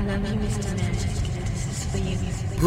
love you, Mr. Magic. This is for you.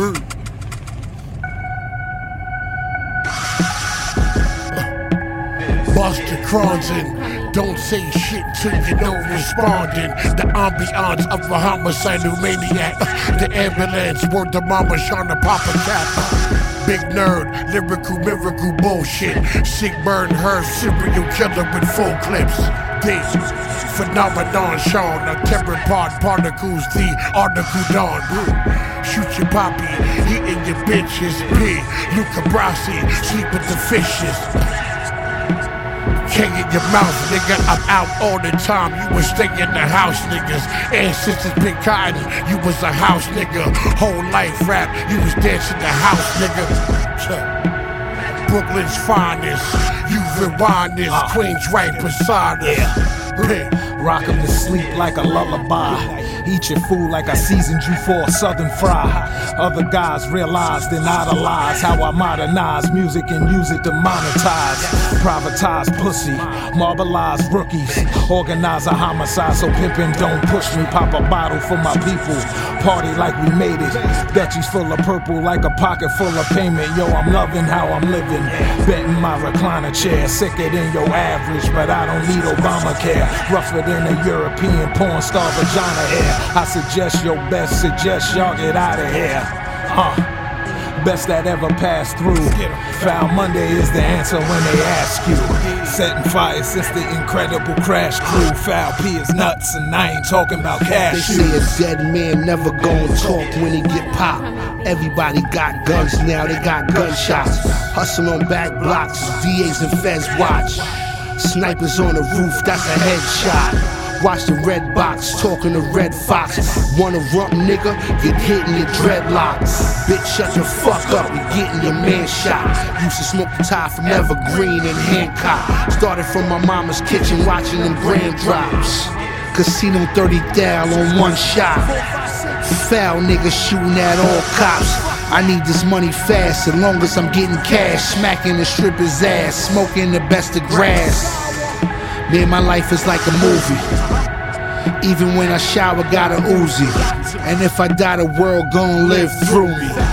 Buster Crons and don't say shit till you know responding. The ambiance of a homicidal maniac. The ambulance, word to mama, Shauna Papa Cap. Big nerd, lyrical miracle bullshit. Sick burn her serial killer with full clips. This phenomenon Sean, a terror pod particles, the article dawn. Shoot your poppy, eating your bitches. P. Luca Brasi, sleep with the fishes. K in your mouth, nigga, I'm out all the time. You was stay in the house, niggas. Ancestors been cotton, you was a house nigga. Whole life rap, you was dancing the house, nigga. Brooklyn's finest, you rewind this, Queens right beside us. Rock 'em to sleep like a lullaby. Eat your food like I seasoned you for a southern fry. Other guys realized and idolize how I modernize music and use it to monetize. Privatize pussy, marbleize rookies. Organize a homicide so pimpin' don't push me. Pop a bottle for my people, party like we made it. Betchy's full of purple like a pocket full of payment. Yo, I'm loving how I'm living. Betting my recliner chair, sicker than your average, but I don't need Obamacare. Rougher than a European porn star vagina hair. I suggest your best, suggest y'all get out of here. Best that ever passed through. Foul Monday is the answer when they ask you. Setting fire since the incredible crash crew. Foul P is nuts and I ain't talking about cash. They say a dead man never gon' talk when he get popped. Everybody got guns now, they got gunshots. Hustle on back blocks, DAs and feds watch. Snipers on the roof, that's a headshot. Watch the red box, talking to Red Fox. Wanna rump, nigga? Get hit in your dreadlocks. Bitch, shut the fuck up, you're getting your man shot. Used to smoke the tie from Evergreen and Hancock. Started from my mama's kitchen, watching them grand drops. Casino 30 down on one shot. Foul niggas shooting at all cops. I need this money fast, as long as I'm getting cash. Smacking the stripper's ass, smoking the best of grass. Man, my life is like a movie. Even when I shower, got a Uzi. And if I die, the world gon' live through me.